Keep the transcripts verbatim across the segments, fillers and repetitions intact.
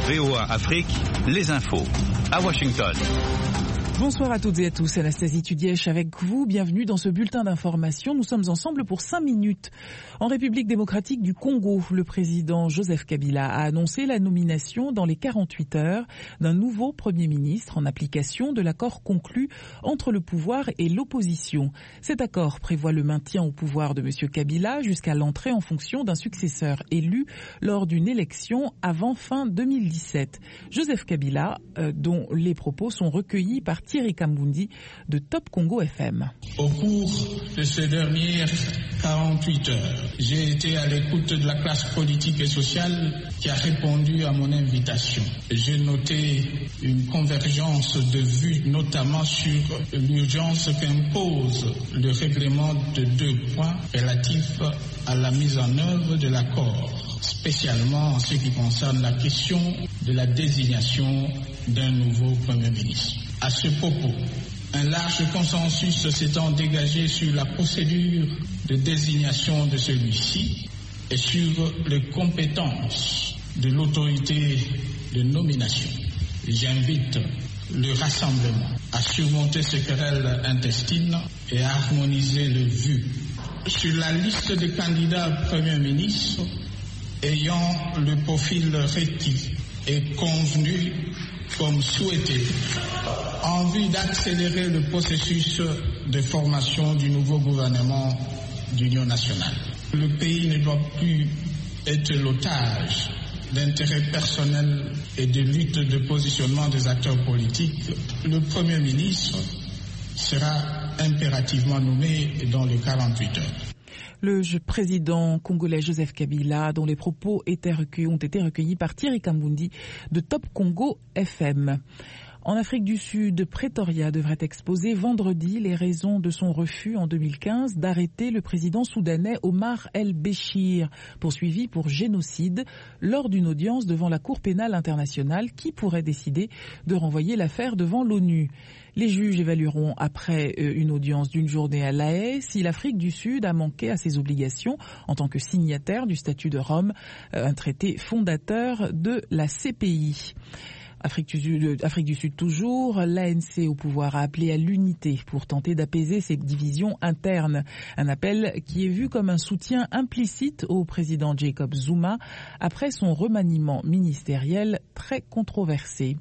V O A Afrique, les infos, à Washington. Bonsoir à toutes et à tous, Anastasie Tudièche avec vous. Bienvenue dans ce bulletin d'information. Nous sommes ensemble pour cinq minutes. En République démocratique du Congo, le président Joseph Kabila a annoncé la nomination dans les quarante-huit heures d'un nouveau Premier ministre en application de l'accord conclu entre le pouvoir et l'opposition. Cet accord prévoit le maintien au pouvoir de M. Kabila jusqu'à l'entrée en fonction d'un successeur élu lors d'une élection avant fin deux mille dix-sept. Joseph Kabila, euh, dont les propos sont recueillis par Thierry Kambundi de Top Congo F M. Au cours de ces dernières quarante-huit heures, j'ai été à l'écoute de la classe politique et sociale qui a répondu à mon invitation. J'ai noté une convergence de vues, notamment sur l'urgence qu'impose le règlement de deux points relatifs à la mise en œuvre de l'accord, spécialement en ce qui concerne la question de la désignation d'un nouveau Premier ministre. À ce propos, un large consensus s'étant dégagé sur la procédure de désignation de celui-ci et sur les compétences de l'autorité de nomination. J'invite le rassemblement à surmonter ces querelles intestines et à harmoniser les vues. Sur la liste des candidats Premier ministre ayant le profil requis et convenu comme souhaité, en vue d'accélérer le processus de formation du nouveau gouvernement d'union nationale. Le pays ne doit plus être l'otage d'intérêts personnels et de lutte de positionnement des acteurs politiques. Le Premier ministre sera impérativement nommé dans les quarante-huit heures. Le président congolais Joseph Kabila, dont les propos étaient recueillis, ont été recueillis par Thierry Kambundi de Top Congo F M. En Afrique du Sud, Pretoria devrait exposer vendredi les raisons de son refus en deux mille quinze d'arrêter le président soudanais Omar el-Béchir, poursuivi pour génocide, lors d'une audience devant la Cour pénale internationale qui pourrait décider de renvoyer l'affaire devant l'ONU. Les juges évalueront après une audience d'une journée à La Haye si l'Afrique du Sud a manqué à ses obligations en tant que signataire du statut de Rome, un traité fondateur de la C P I. Afrique du, Sud, Afrique du Sud toujours, l'A N C au pouvoir a appelé à l'unité pour tenter d'apaiser ses divisions internes. Un appel qui est vu comme un soutien implicite au président Jacob Zuma après son remaniement ministériel très controversé.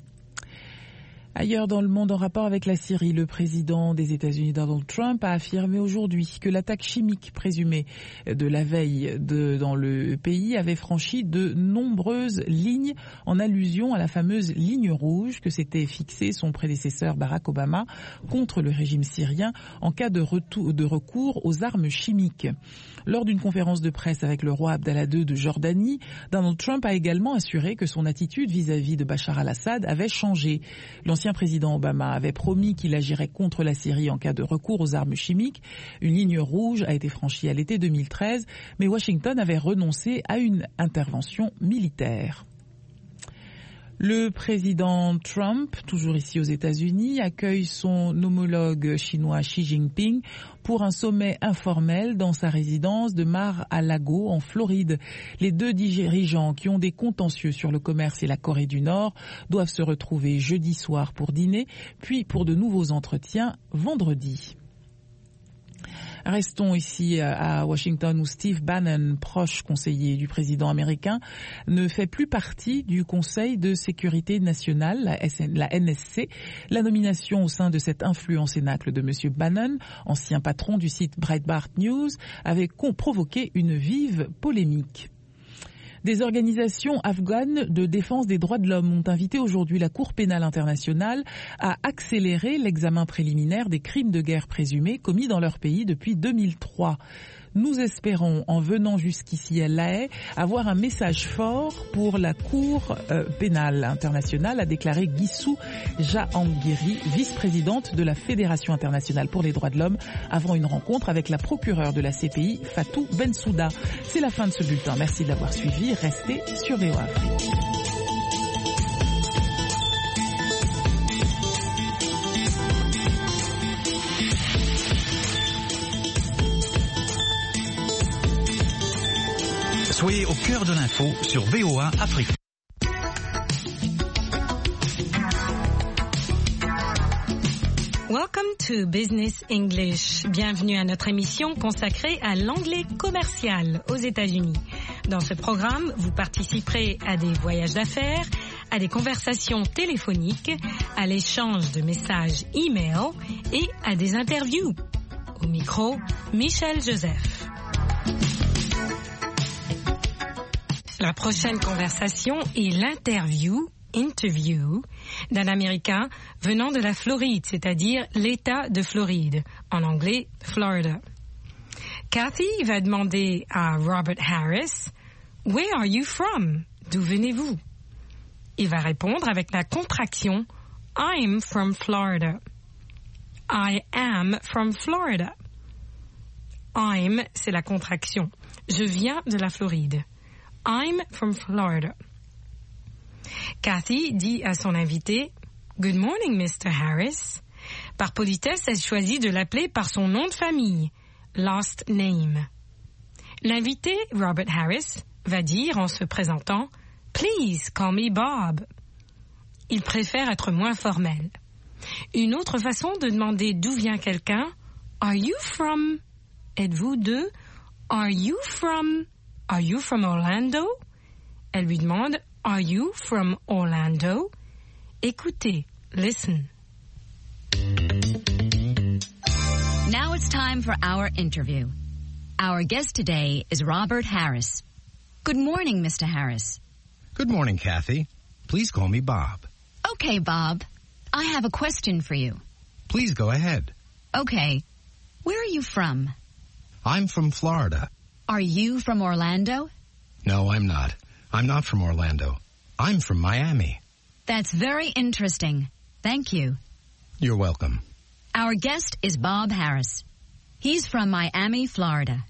Ailleurs dans le monde, en rapport avec la Syrie, le président des États-Unis Donald Trump a affirmé aujourd'hui que l'attaque chimique présumée de la veille de, dans le pays avait franchi de nombreuses lignes en allusion à la fameuse ligne rouge que s'était fixée son prédécesseur Barack Obama contre le régime syrien en cas de, retour, de recours aux armes chimiques. Lors d'une conférence de presse avec le roi Abdallah deux de Jordanie, Donald Trump a également assuré que son attitude vis-à-vis de Bachar al-Assad avait changé. L'ancien président Obama avait promis qu'il agirait contre la Syrie en cas de recours aux armes chimiques. Une ligne rouge a été franchie à l'été deux mille treize, mais Washington avait renoncé à une intervention militaire. Le président Trump, toujours ici aux États-Unis, accueille son homologue chinois Xi Jinping pour un sommet informel dans sa résidence de Mar-a-Lago en Floride. Les deux dirigeants qui ont des contentieux sur le commerce et la Corée du Nord doivent se retrouver jeudi soir pour dîner, puis pour de nouveaux entretiens vendredi. Restons ici à Washington où Steve Bannon, proche conseiller du président américain, ne fait plus partie du Conseil de sécurité nationale, la N S C. La nomination au sein de cet influent cénacle de M. Bannon, ancien patron du site Breitbart News, avait provoqué une vive polémique. Des organisations afghanes de défense des droits de l'homme ont invité aujourd'hui la Cour pénale internationale à accélérer l'examen préliminaire des crimes de guerre présumés commis dans leur pays depuis deux mille trois. Nous espérons, en venant jusqu'ici à La Haye, avoir un message fort pour la Cour euh, pénale internationale, a déclaré Guissou Jahangiri, vice-présidente de la Fédération internationale pour les droits de l'homme, avant une rencontre avec la procureure de la C P I, Fatou Bensouda. C'est la fin de ce bulletin. Merci de l'avoir suivi. Restez sur V O A Afrique. Soyez au cœur de l'info sur V O A Afrique. Welcome to Business English. Bienvenue à notre émission consacrée à l'anglais commercial aux États-Unis. Dans ce programme, vous participerez à des voyages d'affaires, à des conversations téléphoniques, à l'échange de messages e-mail et à des interviews. Au micro, Michel Joseph. La prochaine conversation est l'interview, interview, d'un Américain venant de la Floride, c'est-à-dire l'État de Floride, en anglais, Florida. Kathy va demander à Robert Harris, « Where are you from? » D'où venez-vous? Il va répondre avec la contraction « I'm from Florida ». I am from Florida. I'm, c'est la contraction. Je viens de la Floride. I'm from Florida. Kathy dit à son invité « Good morning, Mister Harris ». Par politesse, elle choisit de l'appeler par son nom de famille, last name. L'invité, Robert Harris, va dire en se présentant « Please call me Bob ». Il préfère être moins formel. Une autre façon de demander d'où vient quelqu'un, « Are you from ?» Êtes-vous de « Are you from ?» Are you from Orlando? Elle lui demande Are you from Orlando? Écoutez, listen. Now it's time for our interview. Our guest today is Robert Harris. Good morning, Mister Harris. Good morning, Kathy. Please call me Bob. Okay, Bob. I have a question for you. Please go ahead. Okay. Where are you from? I'm from Florida. Are you from Orlando? No, I'm not. I'm not from Orlando. I'm from Miami. That's very interesting. Thank you. You're welcome. Our guest is Bob Harris. He's from Miami, Florida.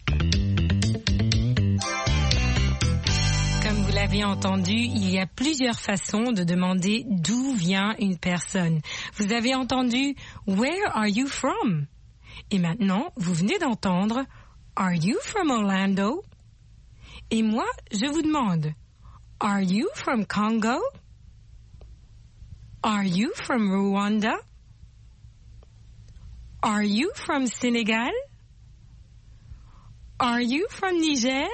Comme vous l'avez entendu, il y a plusieurs façons de demander d'où vient une personne. Vous avez entendu « Where are you from ?» Et maintenant, vous venez d'entendre « Are you from Orlando? » Et moi, je vous demande, Are you from Congo? Are you from Rwanda? Are you from Sénégal? Are you from Niger?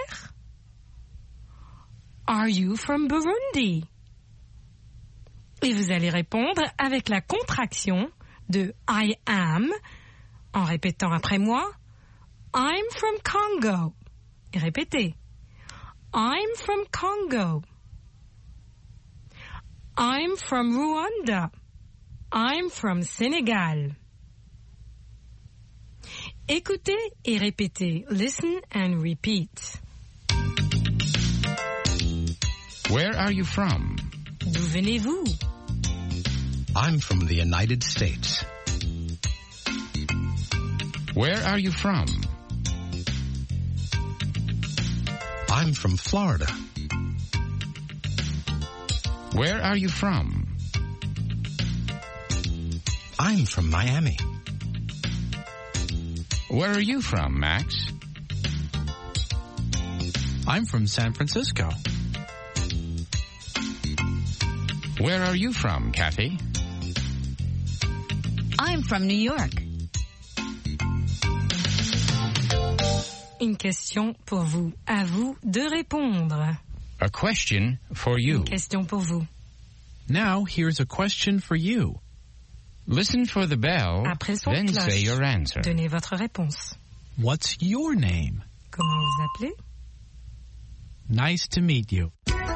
Are you from Burundi? Et vous allez répondre avec la contraction de I am, en répétant après moi, I'm from Congo. Et répétez. I'm from Congo. I'm from Rwanda. I'm from Sénégal. Écoutez et répétez. Listen and repeat. Where are you from? D'où venez-vous? I'm from the United States. Where are you from? I'm from Florida. Where are you from? I'm from Miami. Where are you from, Max? I'm from San Francisco. Where are you from, Kathy? I'm from New York. Une question pour vous. À vous de répondre. A question for you. Une question pour vous. Now here's a question for you. Listen for the bell, Après le son de then cloche, say your answer. donnez votre réponse. What's your name? Comment vous appelez? Nice to meet you.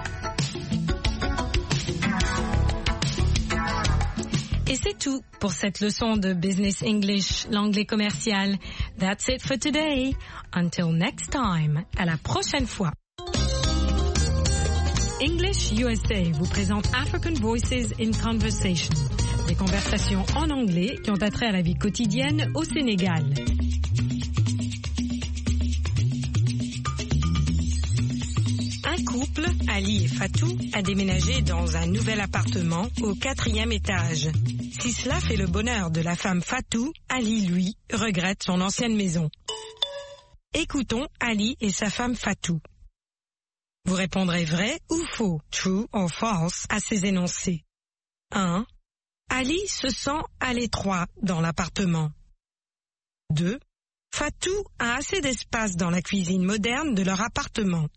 Et c'est tout pour cette leçon de Business English, l'anglais commercial. That's it for today. Until next time. À la prochaine fois. English U S A vous présente African Voices in Conversation. Des conversations en anglais qui ont attrait à la vie quotidienne au Sénégal. Un couple, Ali et Fatou, a déménagé dans un nouvel appartement au quatrième étage. Si cela fait le bonheur de la femme Fatou, Ali, lui, regrette son ancienne maison. Écoutons Ali et sa femme Fatou. Vous répondrez vrai ou faux, true or false, à ces énoncés. un. Ali se sent à l'étroit dans l'appartement. deux. Fatou a assez d'espace dans la cuisine moderne de leur appartement.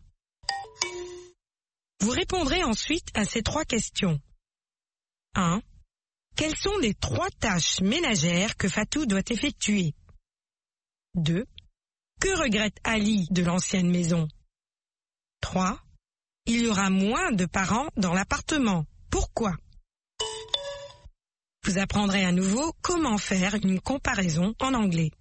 Vous répondrez ensuite à ces trois questions. un. Quelles sont les trois tâches ménagères que Fatou doit effectuer? deux. Que regrette Ali de l'ancienne maison? trois. Il y aura moins de parents dans l'appartement. Pourquoi? Vous apprendrez à nouveau comment faire une comparaison en anglais.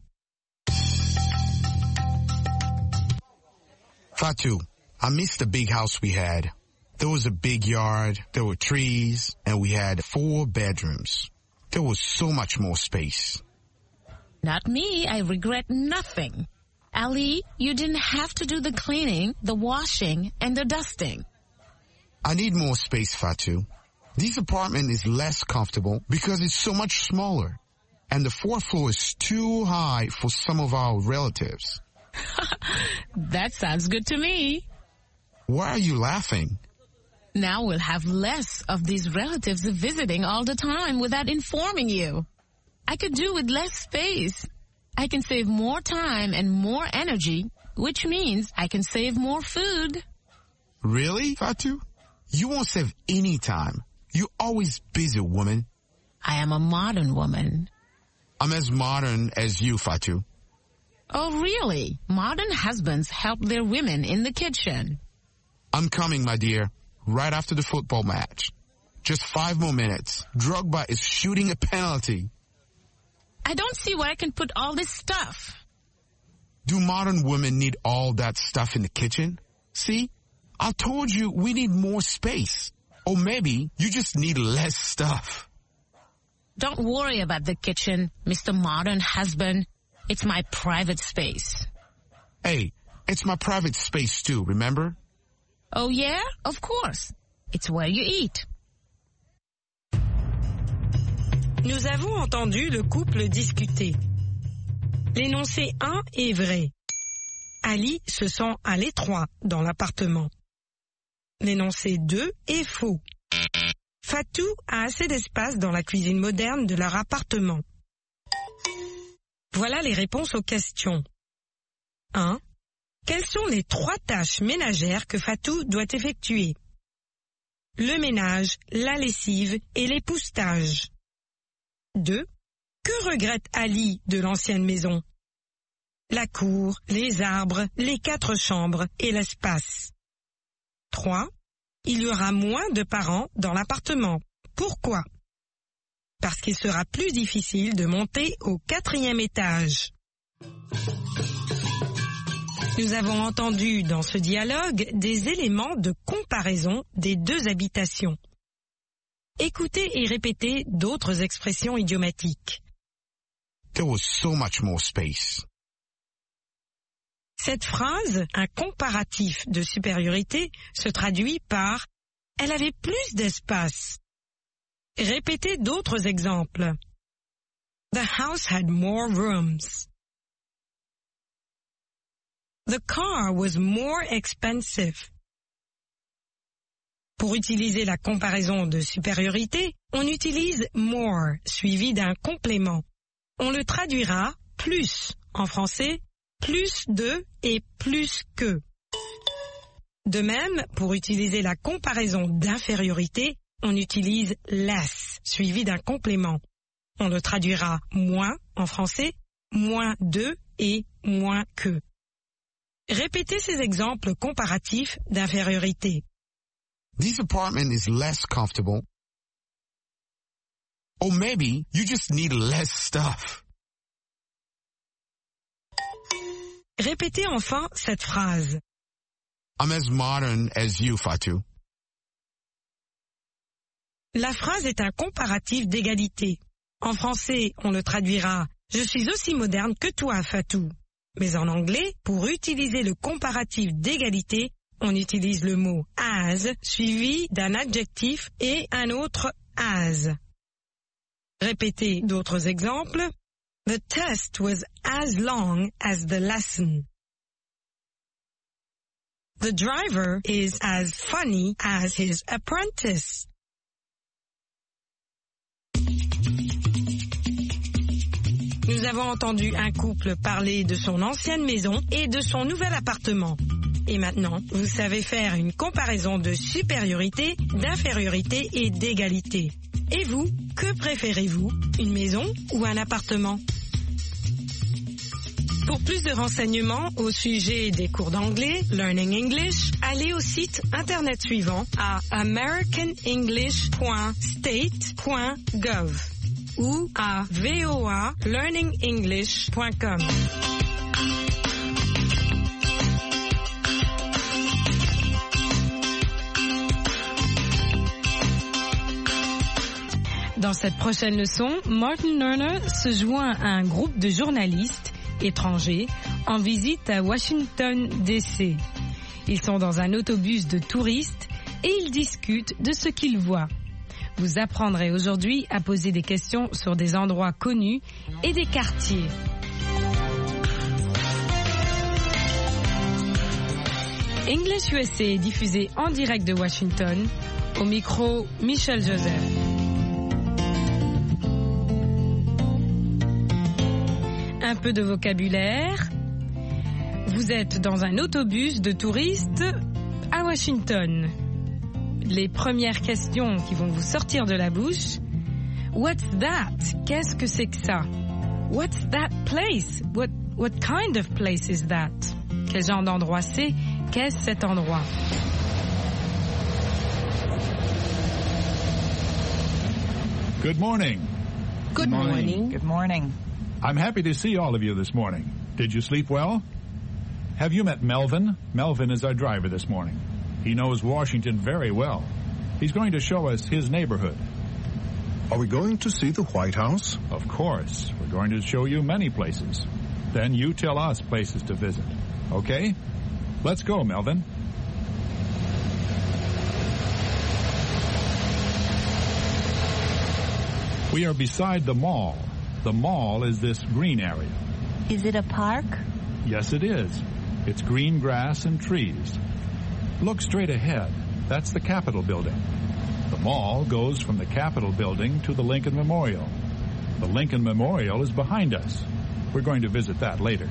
Fatou, I miss the big house we had. There was a big yard, there were trees, and we had four bedrooms. There was so much more space. Not me, I regret nothing. Ali, you didn't have to do the cleaning, the washing, and the dusting. I need more space, Fatou. This apartment is less comfortable because it's so much smaller. And the fourth floor is too high for some of our relatives. That sounds good to me. Why are you laughing? Now we'll have less of these relatives visiting all the time without informing you. I could do with less space. I can save more time and more energy, which means I can save more food. Really, Fatou? You won't save any time. You're always busy, woman. I am a modern woman. I'm as modern as you, Fatou. Oh, really? Modern husbands help their women in the kitchen. I'm coming, my dear, right after the football match. Just five more minutes. Drogba is shooting a penalty. I don't see where I can put all this stuff. Do modern women need all that stuff in the kitchen? See? I told you we need more space. Or maybe you just need less stuff. Don't worry about the kitchen, Mister Modern Husband. It's my private space. Hey, it's my private space too, remember? Oh yeah? Of course. It's where you eat. Nous avons entendu le couple discuter. L'énoncé un est vrai. Ali se sent à l'étroit dans l'appartement. L'énoncé deux est faux. Fatou a assez d'espace dans la cuisine moderne de leur appartement. Voilà les réponses aux questions. un. Quelles sont les trois tâches ménagères que Fatou doit effectuer? Le ménage, la lessive et l'époussetage. deux. Que regrette Ali de l'ancienne maison? La cour, les arbres, les quatre chambres et l'espace. trois. Il y aura moins de parents dans l'appartement. Pourquoi? Parce qu'il sera plus difficile de monter au quatrième étage. Nous avons entendu dans ce dialogue des éléments de comparaison des deux habitations. Écoutez et répétez d'autres expressions idiomatiques. There was so much more space. Cette phrase, un comparatif de supériorité, se traduit par « elle avait plus d'espace ». Répétez d'autres exemples. The house had more rooms. The car was more expensive. Pour utiliser la comparaison de supériorité, on utilise more suivi d'un complément. On le traduira plus en français, plus de et plus que. De même, pour utiliser la comparaison d'infériorité, on utilise less suivi d'un complément. On le traduira moins en français, moins de et moins que. Répétez ces exemples comparatifs d'infériorité. This apartment is less comfortable. Or maybe you just need less stuff. Répétez enfin cette phrase. I'm as modern as you, Fatou. La phrase est un comparatif d'égalité. En français, on le traduira « Je suis aussi moderne que toi, Fatou ». Mais en anglais, pour utiliser le comparatif d'égalité, on utilise le mot « as » suivi d'un adjectif et un autre « as ». Répétez d'autres exemples. The test was as long as the lesson. The driver is as funny as his apprentice. Nous avons entendu un couple parler de son ancienne maison et de son nouvel appartement. Et maintenant, vous savez faire une comparaison de supériorité, d'infériorité et d'égalité. Et vous, que préférez-vous, une maison ou un appartement ? Pour plus de renseignements au sujet des cours d'anglais, Learning English, allez au site internet suivant à american english point state point gov ou à v o a learning english point com. Dans cette prochaine leçon, Martin Lerner se joint à un groupe de journalistes étrangers en visite à Washington, D C Ils sont dans un autobus de touristes et ils discutent de ce qu'ils voient. Vous apprendrez aujourd'hui à poser des questions sur des endroits connus et des quartiers. English U S A est diffusé en direct de Washington. Au micro, Michel Joseph. Un peu de vocabulaire. Vous êtes dans un autobus de touristes à Washington. Les premières questions qui vont vous sortir de la bouche. What's that? Qu'est-ce que c'est que ça? What's that place? What, what kind of place is that? Quel genre d'endroit c'est? Qu'est-ce cet endroit? Good morning. Good morning. Good morning. I'm happy to see all of you this morning. Did you sleep well? Have you met Melvin? Melvin is our driver this morning. He knows Washington very well. He's going to show us his neighborhood. Are we going to see the White House? Of course. We're going to show you many places. Then you tell us places to visit. Okay? Let's go, Melvin. We are beside the mall. The mall is this green area. Is it a park? Yes, it is. It's green grass and trees. Look straight ahead. That's the Capitol building. The mall goes from the Capitol building to the Lincoln Memorial. The Lincoln Memorial is behind us. We're going to visit that later.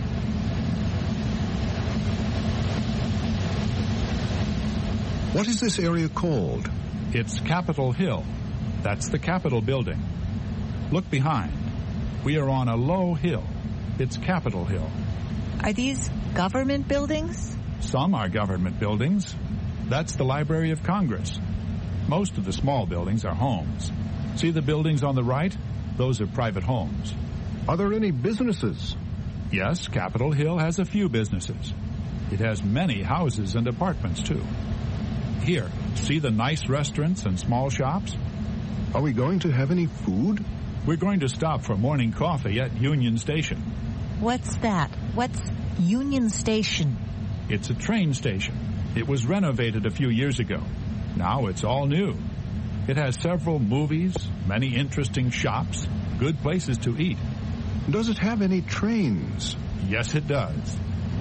What is this area called? It's Capitol Hill. That's the Capitol building. Look behind. We are on a low hill. It's Capitol Hill. Are these government buildings? Some are government buildings. That's the Library of Congress. Most of the small buildings are homes. See the buildings on the right? Those are private homes. Are there any businesses? Yes, Capitol Hill has a few businesses. It has many houses and apartments, too. Here, see the nice restaurants and small shops? Are we going to have any food? We're going to stop for morning coffee at Union Station. What's that? What's Union Station? It's a train station. It was renovated a few years ago. Now it's all new. It has several movies, many interesting shops, good places to eat. Does it have any trains? Yes, it does.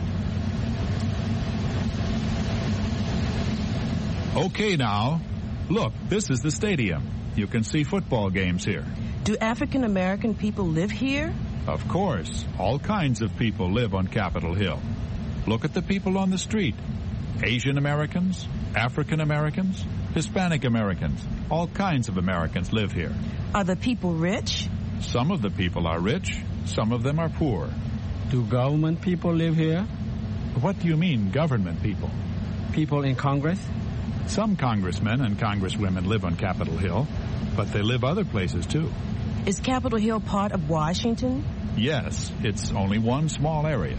Okay, now, look, this is the stadium. You can see football games here. Do African American people live here? Of course. All kinds of people live on Capitol Hill. Look at the people on the street. Asian Americans, African Americans, Hispanic Americans. All kinds of Americans live here. Are the people rich? Some of the people are rich. Some of them are poor. Do government people live here? What do you mean, government people? People in Congress? Some congressmen and congresswomen live on Capitol Hill, but they live other places, too. Is Capitol Hill part of Washington? Yes, it's only one small area.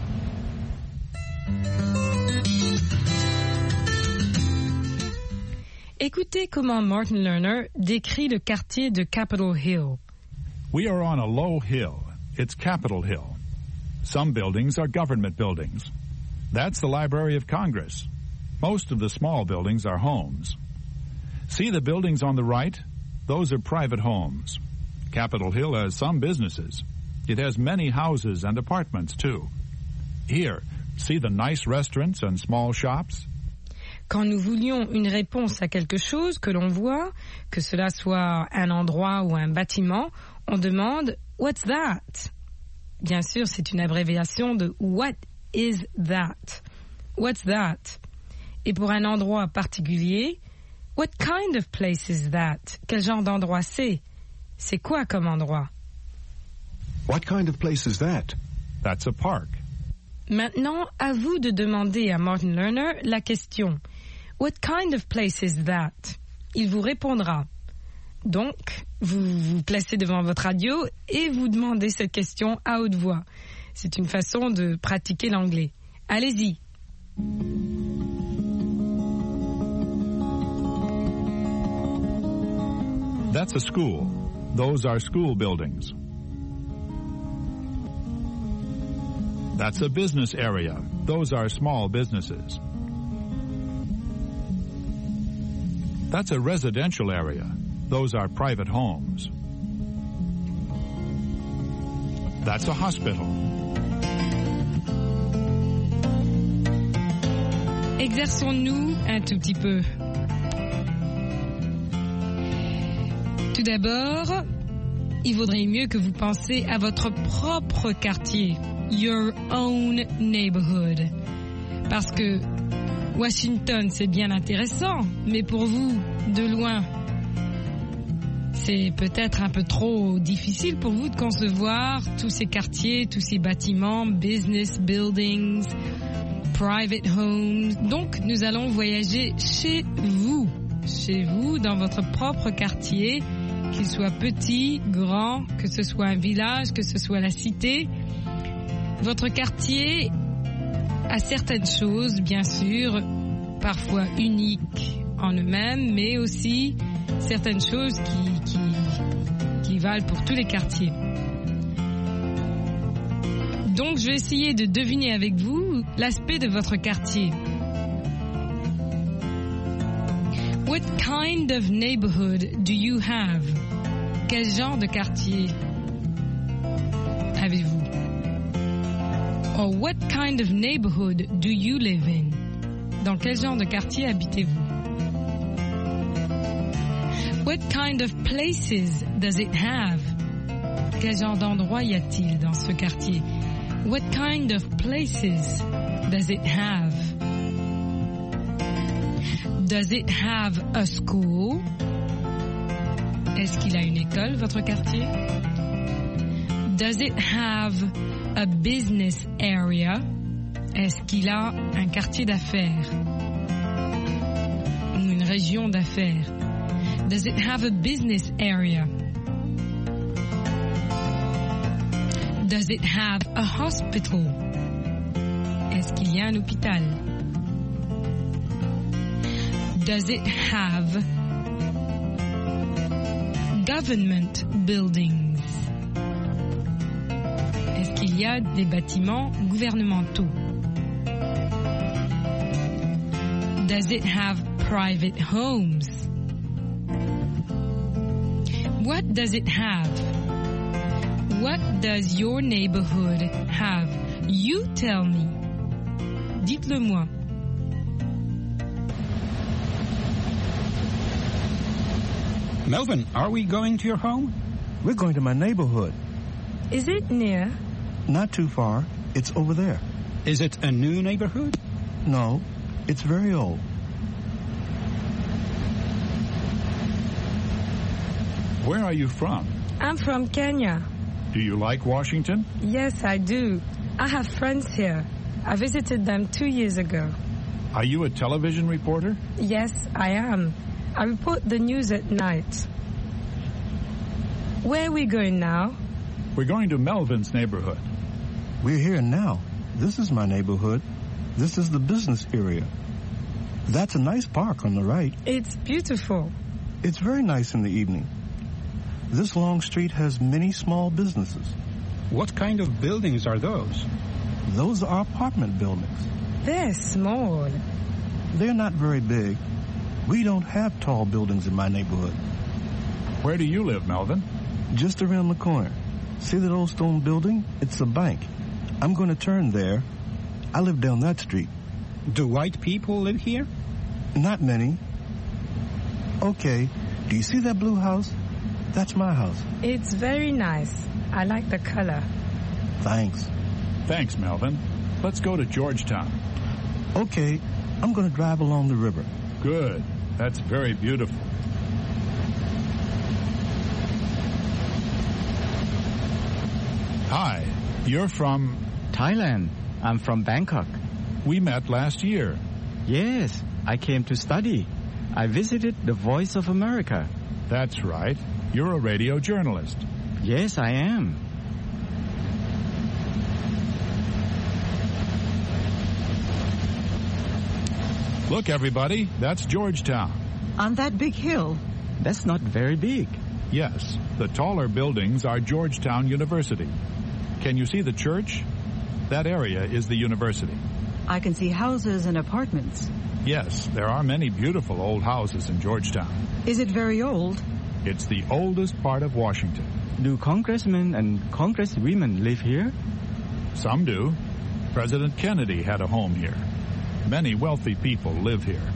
Écoutez comment Martin Lerner décrit le quartier de Capitol Hill. We are on a low hill. It's Capitol Hill. Some buildings are government buildings. That's the Library of Congress. Most of the small buildings are homes. See the buildings on the right? Those are private homes. Capitol Hill has some businesses. It has many houses and apartments, too. Here, see the nice restaurants and small shops? Quand nous voulions une réponse à quelque chose que l'on voit, que cela soit un endroit ou un bâtiment, on demande « What's that ?» bien sûr, c'est une abréviation de What is that? What's that? Et pour un endroit particulier, What kind of place is that? Quel genre d'endroit c'est? C'est quoi comme endroit? What kind of place is that? That's a park. Maintenant, à vous de demander à Martin Lerner la question. What kind of place is that? Il vous répondra. Donc, vous vous placez devant votre radio et vous demandez cette question à haute voix. C'est une façon de pratiquer l'anglais. Allez-y. That's a school. Those are school buildings. That's a business area. Those are small businesses. That's a residential area. Those are private homes. That's a hospital. Exerçons-nous un tout petit peu. Tout d'abord, il vaudrait mieux que vous pensiez à votre propre quartier. Your own neighborhood. Parce que Washington, c'est bien intéressant, mais pour vous, de loin, c'est peut-être un peu trop difficile pour vous de concevoir tous ces quartiers, tous ces bâtiments, business buildings, private homes. Donc, nous allons voyager chez vous, chez vous, dans votre propre quartier, qu'il soit petit, grand, que ce soit un village, que ce soit la cité. Votre quartier a certaines choses, bien sûr, parfois uniques en eux-mêmes, mais aussi certaines choses qui, qui, qui valent pour tous les quartiers. Donc, je vais essayer de deviner avec vous l'aspect de votre quartier. What kind of neighborhood do you have? Quel genre de quartier avez-vous? Or what kind of neighborhood do you live in? Dans quel genre de quartier habitez-vous? What kind of places does it have? Quel genre d'endroit y a-t-il dans ce quartier? What kind of places does it have? Does it have a school? Est-ce qu'il a une école, votre quartier? Does it have a business area? Est-ce qu'il a un quartier d'affaires? Ou une région d'affaires? Does it have a business area? Does it have a hospital? Est-ce qu'il y a un hôpital? Does it have government buildings? Est-ce qu'il y a des bâtiments gouvernementaux? Does it have private homes? What does it have? What does your neighborhood have? You tell me. Dites-le moi. Melvin, are we going to your home? We're going to my neighborhood. Is it near? Not too far. It's over there. Is it a new neighborhood? No, it's very old. Where are you from? I'm from Kenya. Do you like Washington? Yes, I do. I have friends here. I visited them two years ago. Are you a television reporter? Yes, I am. I report the news at night. Where are we going now? We're going to Melvin's neighborhood. We're here now. This is my neighborhood. This is the business area. That's a nice park on the right. It's beautiful. It's very nice in the evening. This long street has many small businesses. What kind of buildings are those? Those are apartment buildings. They're small. They're not very big. We don't have tall buildings in my neighborhood. Where do you live, Melvin? Just around the corner. See that old stone building? It's a bank. I'm going to turn there. I live down that street. Do white people live here? Not many. Okay, do you see that blue house? That's my house. It's very nice. I like the color. Thanks. Thanks, Melvin. Let's go to Georgetown. Okay, I'm going to drive along the river. Good. That's very beautiful. Hi, you're from... Thailand. I'm from Bangkok. We met last year. Yes, I came to study. I visited the Voice of America. That's right. You're a radio journalist. Yes, I am. Look, everybody, that's Georgetown. On that big hill? That's not very big. Yes, the taller buildings are Georgetown University. Can you see the church? That area is the university. I can see houses and apartments. Yes, there are many beautiful old houses in Georgetown. Is it very old? It's the oldest part of Washington. Do congressmen and congresswomen live here? Some do. President Kennedy had a home here. Many wealthy people live here.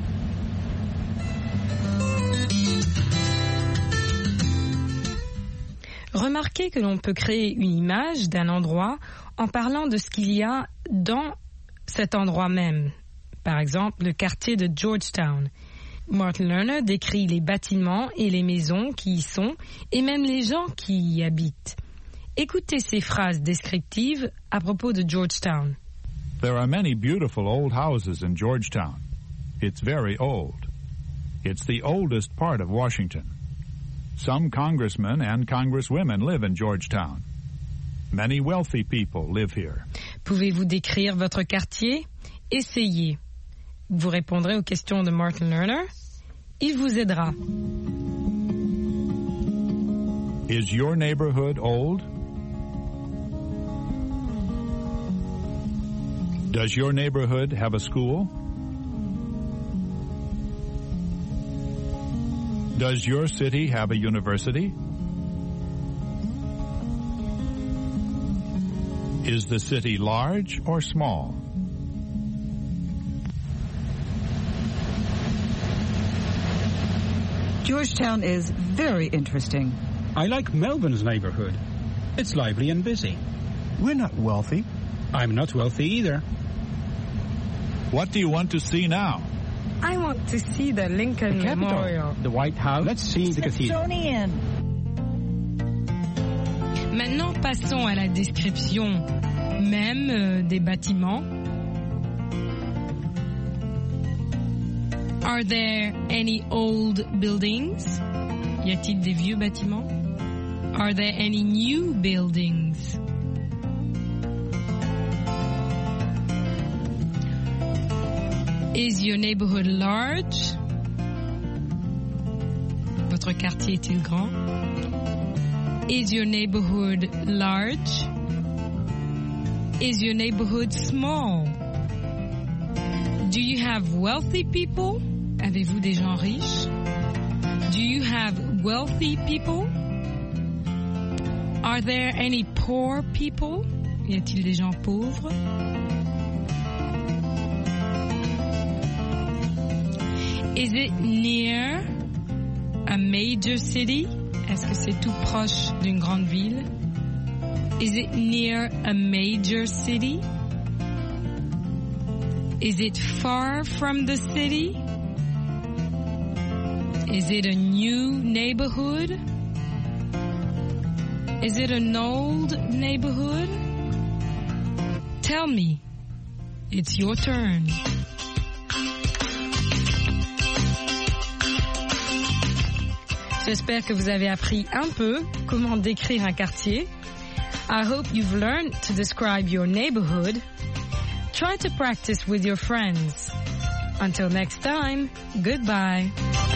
Remarquez que l'on peut créer une image d'un endroit en parlant de ce qu'il y a dans cet endroit même. Par exemple, le quartier de Georgetown. Martin Lerner décrit les bâtiments et les maisons qui y sont et même les gens qui y habitent. Écoutez ces phrases descriptives à propos de Georgetown. There are many beautiful old houses in Georgetown. It's very old. It's the oldest part of Washington. Some congressmen and congresswomen live in Georgetown. Many wealthy people live here. Pouvez-vous décrire votre quartier? Essayez. Vous répondrez aux questions de Martin Lerner. Il vous aidera. Is your neighborhood old? Does your neighborhood have a school? Does your city have a university? Is the city large or small? Georgetown is very interesting. I like Melvin's neighborhood. It's lively and busy. We're not wealthy. I'm not wealthy either. What do you want to see now? I want to see the Lincoln The Capitol, Memorial. the White House. Let's see the cathedral. Smithsonian. Maintenant, passons à la description même euh, des bâtiments. Are there any old buildings? Y a-t-il des vieux bâtiments? Are there any new buildings? Is your neighborhood large? Votre quartier est-il grand? Is your neighborhood large? Is your neighborhood small? Do you have wealthy people? Avez-vous des gens riches? Do you have wealthy people? Are there any poor people? Y a-t-il des gens pauvres? Is it near a major city? Est-ce que c'est tout proche d'une grande ville? Is it near a major city? Is it far from the city? Is it a new neighborhood? Is it an old neighborhood? Tell me. It's your turn. J'espère que vous avez appris un peu comment décrire un quartier. I hope you've learned to describe your neighborhood. Try to practice with your friends. Until next time, goodbye.